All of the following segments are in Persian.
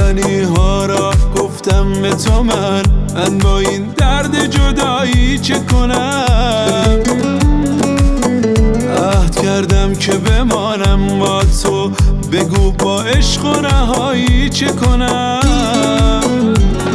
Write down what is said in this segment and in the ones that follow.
گفتنی ها را گفتم به تو من با این درد جدایی چه کنم. عهد کردم که بمانم با تو، بگو با عشق و رهایی چه کنم.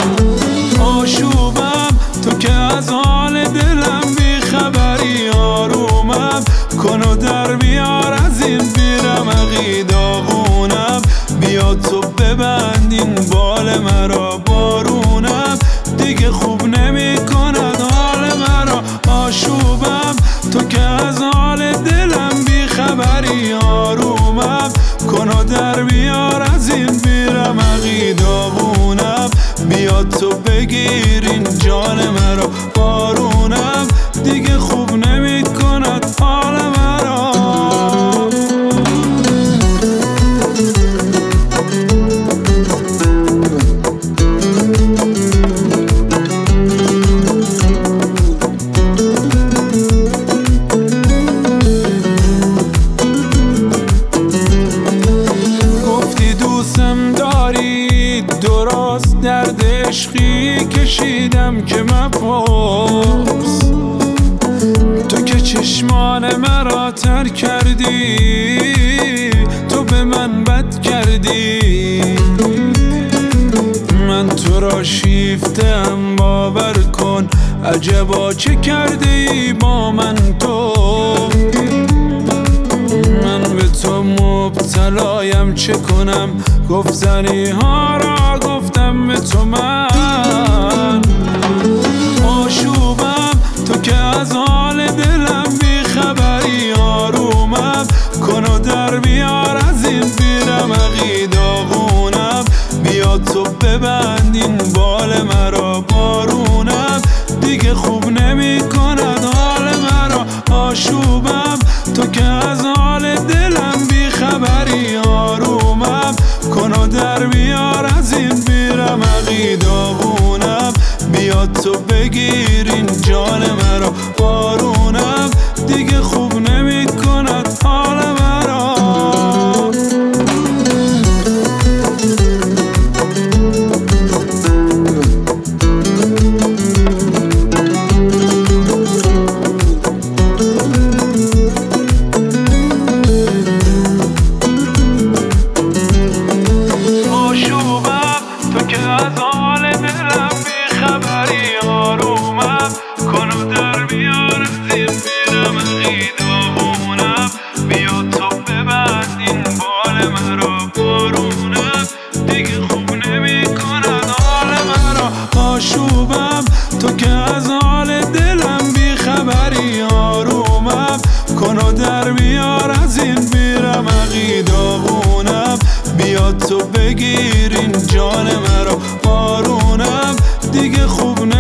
آشوبم تو که از حال دلم بیخبری، آرومم کن و در بیار از این بیرمقی داغونم. بیا تو ببند این بال مرا، بارونم دیگه خوب نمی کند حال مرا. آشوبم تو که از حال دلم بیخبری، آرومم کن و در بیار از این بیرمقی داغونم. بیا تو بگیر این جان مرا، بارونم دیگه خوب نمی کند حال مرا. گفتی دوستم داری، درست درد عشقی کشیدم که مپرس. تو که چشمان مرا تر کردی، تو به من بد کردی. من تو را شیفتم باور کن، عجبا چه کرده ای با من تو. من به تو مبتلایم چه کنم، گفتنی ها را گفتم به تو من. آشوبم تو که از حال دلم بیخبری، آرومم کن و در بیار از این بیرمقی داغونم. بیا تو ببند این بال مرا، بارونم دیگه خوب نمی کند حال مرا. آشوبم تو که از حال دلم بیخبری، آرومم کن و در بیار از این بیرمقی داغونم. بیا تو بگیر این جان مرا، بارونم دیگه خوب نمی کند حال مرا. آشوبم تو که از حال دلم بیخبری، آرومم کن و در بیار از این بیرمقی داغونم. بیا تو بگیر این جان مرا، بارونم دیگه خوب